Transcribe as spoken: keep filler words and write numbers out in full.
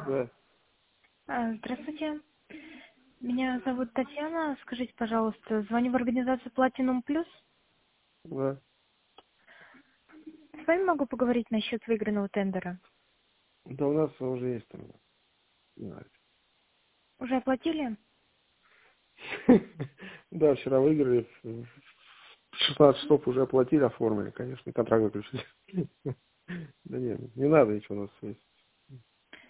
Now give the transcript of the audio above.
Да, А, Здравствуйте. Меня зовут Татьяна. Скажите, пожалуйста, звоню в организацию Platinum Plus. да. С вами могу поговорить насчет выигранного тендера? Да у нас уже есть там. Не знаю. Уже оплатили? Да, вчера выиграли. шестнадцать часов уже оплатили, оформили, конечно, контракт заключили. Да нет, не надо ничего у нас есть.